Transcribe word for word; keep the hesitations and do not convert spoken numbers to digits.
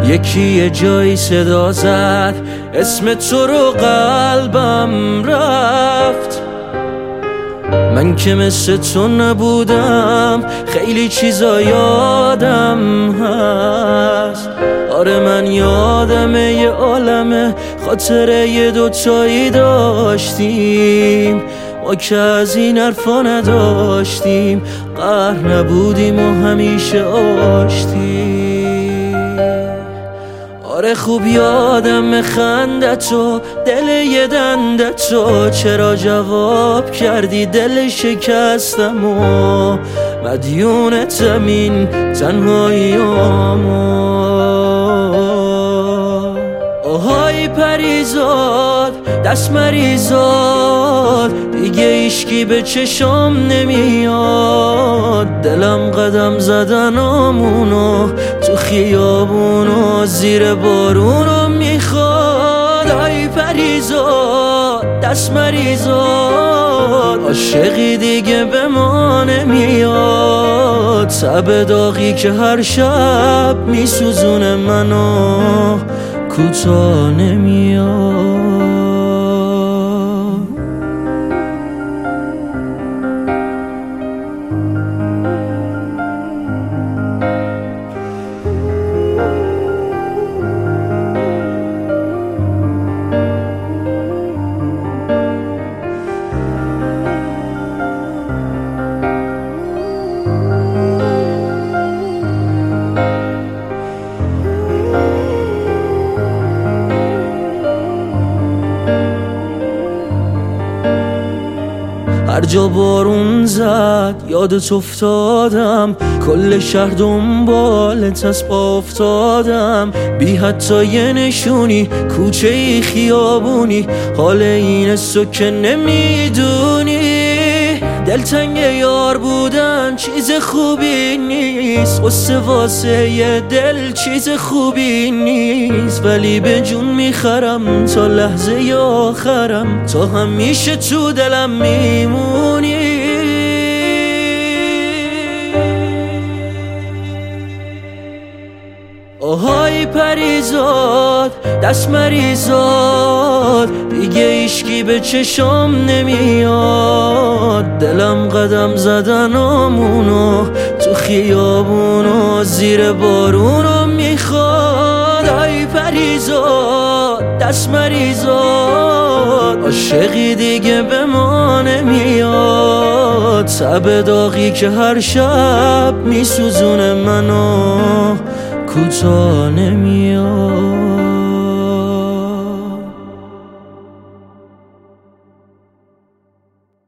یکی یه جایی صدا زد اسم تو رو قلبم رفت. من که مثل تو نبودم خیلی چیزا یادم هست. آره من یادمه یه عالمه خاطره یه دوتایی داشتیم، ما که از این حرفا نداشتیم، قهر نبودیم و همیشه آشتیم. آره خوب یادم خندتو، دل یه دندتو، چرا جواب کردی دل شکستم و مدیونتم این تنهاییامو. آهای پریزاد دست مریزاد، دیگه ایشکی به چشم نمیاد. دلم قدم زدنامونو تو خیابونو زیر بارونو میخواد. آی پریزاد دست مریزاد، عاشقی دیگه به ما نمیاد. تب داغی که هر شب میسوزونه منو کوتاه نمیاد. هر جا بارون زد یادت افتادم، کل شهر دنبالت از پا افتادم. بی حتی یه نشونی کوچه ای خیابونی، حال این سو که نمیدونی. دلتنگ یار بودن چیز خوبی نیست، قصه واسه یه دل چیز خوبی نیست. ولی به جون میخرم تا لحظه آخرم، تا همیشه تو دلم میمونی. آهای پریزاد دست مریزاد، دیگه ایشکی به چشم نمیاد. دلم قدم زدنامونو تو خیابونو زیر بارونو میخواد. آی پریزاد دست مریزاد، عاشقی دیگه به ما نمیاد. تب داغی که هر شب میسوزونه منو کوتاه نمیاد.